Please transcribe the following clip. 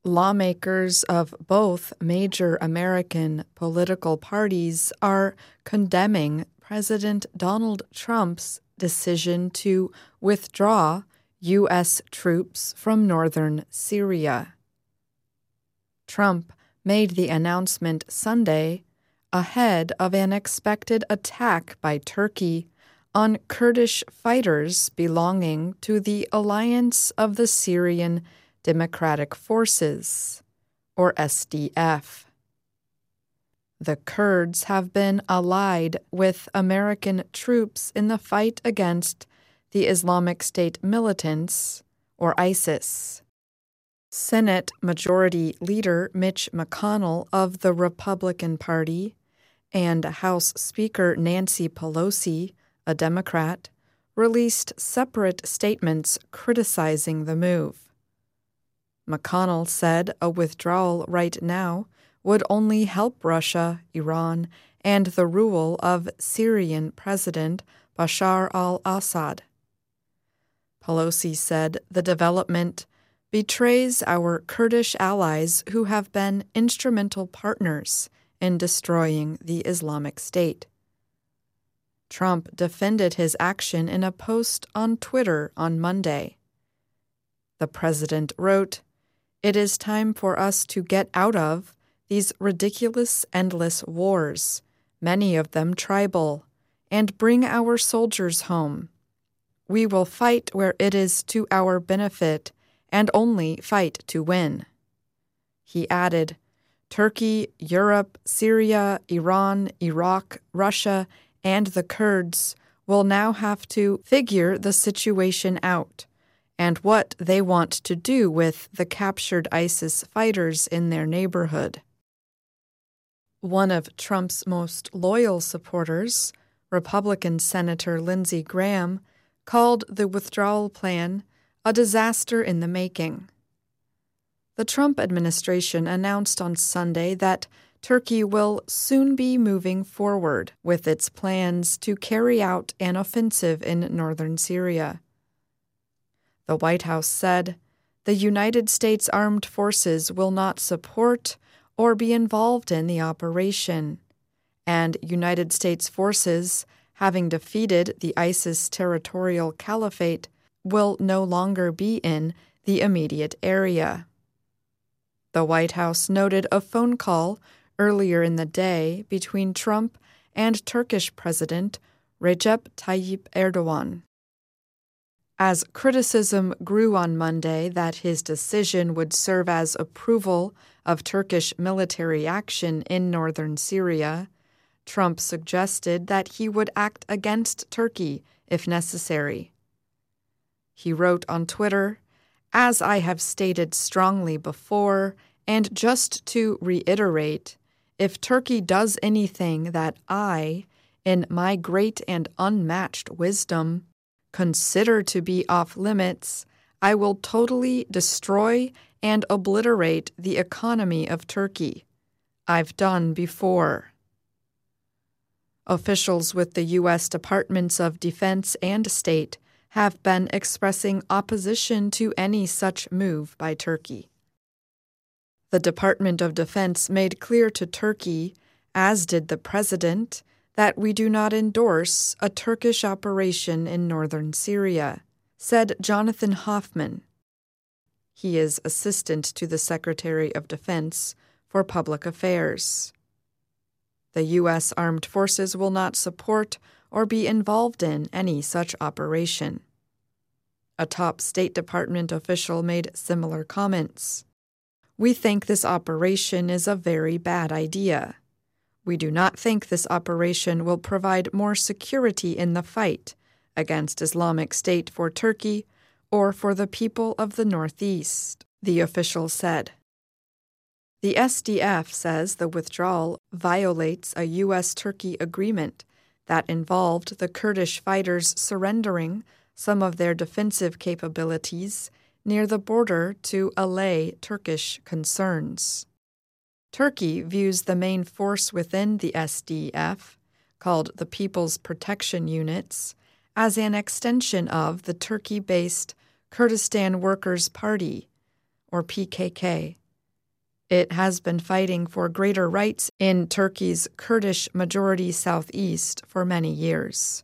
Lawmakers of both major American political parties are condemning President Donald Trump's decision to withdraw U.S. troops from northern Syria. Trump made the announcement Sunday ahead of an expected attack by Turkey on Kurdish fighters belonging to the Alliance of the Syrian Democratic Forces, or SDF. The Kurds have been allied with American troops in the fight against the Islamic State militants, or ISIS. Senate Majority Leader Mitch McConnell of the Republican Party and House Speaker Nancy Pelosi, a Democrat, released separate statements criticizing the move. McConnell said a withdrawal right now would only help Russia, Iran, and the rule of Syrian President Bashar al-Assad. Pelosi said the development betrays our Kurdish allies who have been instrumental partners in destroying the Islamic State. Trump defended his action in a post on Twitter on Monday. The president wrote, "It is time for us to get out of these ridiculous, endless wars, many of them tribal, and bring our soldiers home. We will fight where it is to our benefit and only fight to win." He added, "Turkey, Europe, Syria, Iran, Iraq, Russia, and the Kurds will now have to figure the situation out and what they want to do with the captured ISIS fighters in their neighborhood." One of Trump's most loyal supporters, Republican Senator Lindsey Graham, called the withdrawal plan a disaster in the making. The Trump administration announced on Sunday that Turkey will soon be moving forward with its plans to carry out an offensive in northern Syria. The White House said the United States Armed Forces will not support or be involved in the operation, and United States forces, having defeated the ISIS territorial caliphate, will no longer be in the immediate area. The White House noted a phone call earlier in the day between Trump and Turkish President Recep Tayyip Erdogan. As criticism grew on Monday that his decision would serve as approval of Turkish military action in northern Syria, Trump suggested that he would act against Turkey if necessary. He wrote on Twitter, "As I have stated strongly before, and just to reiterate, if Turkey does anything that I, in my great and unmatched wisdom, consider to be off limits, I will totally destroy and obliterate the economy of Turkey. I've done before." Officials with the U.S. Departments of Defense and State have been expressing opposition to any such move by Turkey. The Department of Defense made clear to Turkey, as did the president, that we do not endorse a Turkish operation in northern Syria, said Jonathan Hoffman. He is assistant to the Secretary of Defense for Public Affairs. The U.S. Armed Forces will not support or be involved in any such operation. A top State Department official made similar comments. "We think this operation is a very bad idea. We do not think this operation will provide more security in the fight against Islamic State for Turkey or for the people of the Northeast," the official said. The SDF says the withdrawal violates a U.S.-Turkey agreement that involved the Kurdish fighters surrendering some of their defensive capabilities near the border to allay Turkish concerns. Turkey views the main force within the SDF, called the People's Protection Units, as an extension of the Turkey-based Kurdistan Workers' Party, or PKK, It has been fighting for greater rights in Turkey's Kurdish-majority southeast for many years.